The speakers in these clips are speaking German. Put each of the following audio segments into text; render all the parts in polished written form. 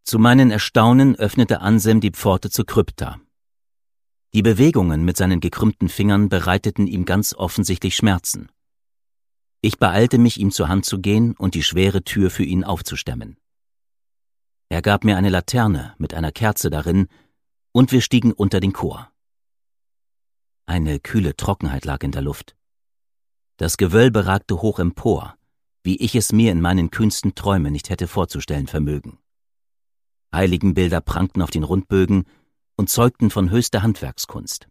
Zu meinem Erstaunen öffnete Anselm die Pforte zur Krypta. Die Bewegungen mit seinen gekrümmten Fingern bereiteten ihm ganz offensichtlich Schmerzen. Ich beeilte mich, ihm zur Hand zu gehen und die schwere Tür für ihn aufzustemmen. Er gab mir eine Laterne mit einer Kerze darin, und wir stiegen unter den Chor. Eine kühle Trockenheit lag in der Luft. Das Gewölbe ragte hoch empor, wie ich es mir in meinen kühnsten Träumen nicht hätte vorzustellen vermögen. Heiligenbilder prangten auf den Rundbögen und zeugten von höchster Handwerkskunst.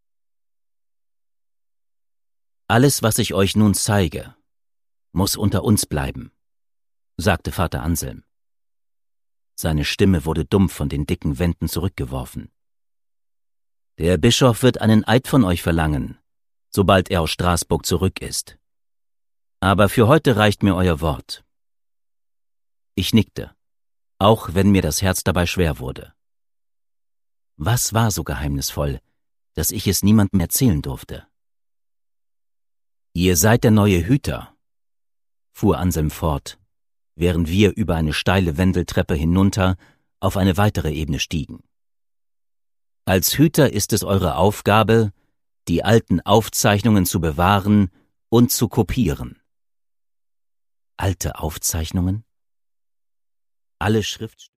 »Alles, was ich euch nun zeige, muss unter uns bleiben«, sagte Vater Anselm. Seine Stimme wurde dumpf von den dicken Wänden zurückgeworfen. »Der Bischof wird einen Eid von euch verlangen, sobald er aus Straßburg zurück ist. Aber für heute reicht mir euer Wort.« Ich nickte, auch wenn mir das Herz dabei schwer wurde. Was war so geheimnisvoll, dass ich es niemandem erzählen durfte? »Ihr seid der neue Hüter«, fuhr Anselm fort, während wir über eine steile Wendeltreppe hinunter auf eine weitere Ebene stiegen. »Als Hüter ist es eure Aufgabe, die alten Aufzeichnungen zu bewahren und zu kopieren.« Alte Aufzeichnungen? Alle Schriftstücke